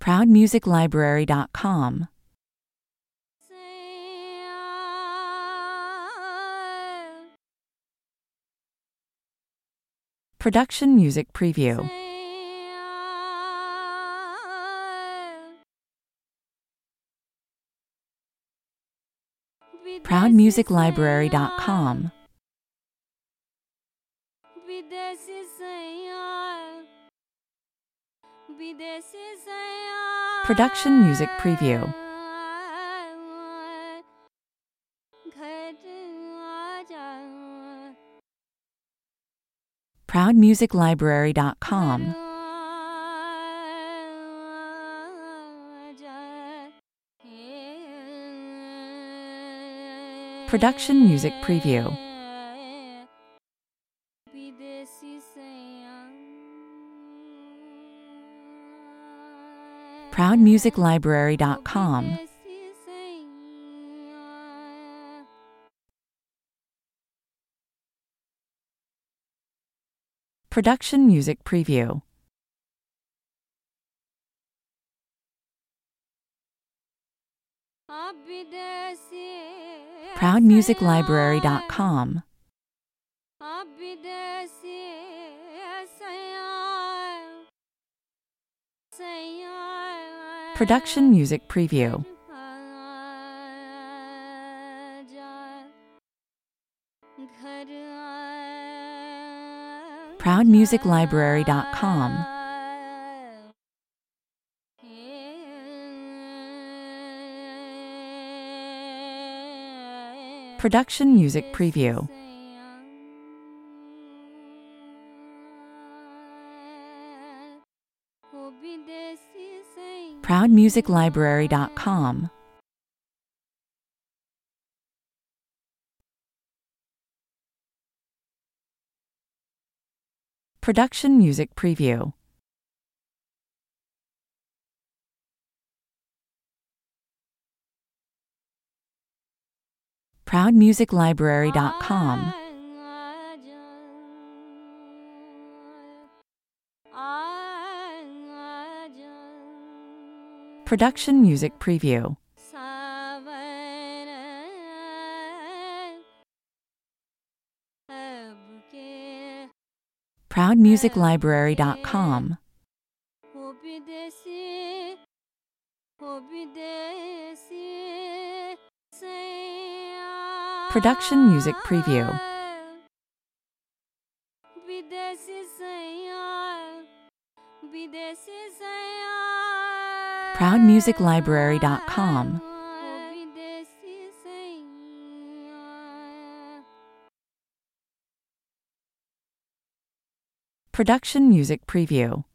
ProudMusicLibrary.com. Production Music Preview. ProudMusicLibrary.com. Production Music Preview. ProudMusicLibrary.com. Production Music Preview. ProudMusicLibrary.com. Production Music Preview. ProudMusicLibrary.com. Production Music Preview. ProudMusicLibrary.com. Production Music Preview. ProudMusicLibrary.com. Production Music Preview. ProudMusicLibrary.com. Production Music Preview. ProudMusicLibrary.com. Production Music Preview. ProudMusicLibrary.com. Production Music Preview.